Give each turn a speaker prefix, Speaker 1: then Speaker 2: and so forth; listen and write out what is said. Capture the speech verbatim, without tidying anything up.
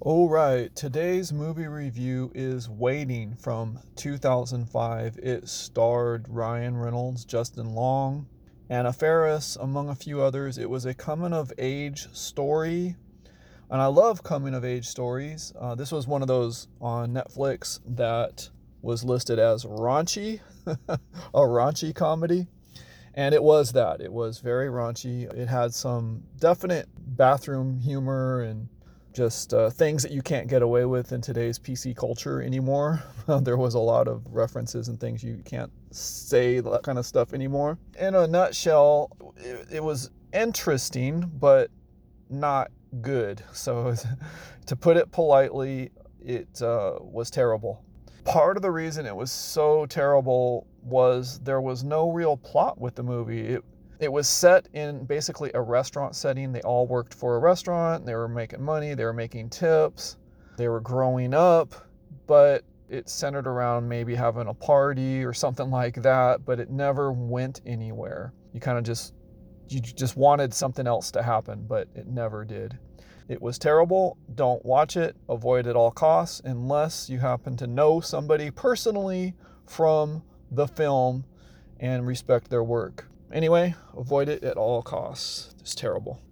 Speaker 1: All right, today's movie review is Waiting from two thousand five. It starred Ryan Reynolds, Justin Long, Anna Faris, among a few others. It was a coming of age story, and I love coming of age stories. Uh, this was one of those on Netflix that was listed as raunchy, a raunchy comedy. And it was that. It was very raunchy. It had some definite bathroom humor and just uh, things that you can't get away with in today's P C culture anymore. There was a lot of references and things you can't say, that kind of stuff anymore. In a nutshell, it, it was interesting, but not good. So, to put it politely, it uh, was terrible. Part of the reason it was so terrible was there was no real plot with the movie. It it was set in basically a restaurant setting. They all worked for a restaurant. They were making money. They were making tips. They were growing up, but it centered around maybe having a party or something like that, but it never went anywhere. You kind of just you just wanted something else to happen, but it never did. It was terrible. Don't watch it. Avoid at all costs unless you happen to know somebody personally from the film and respect their work. Anyway, avoid it at all costs. It's terrible.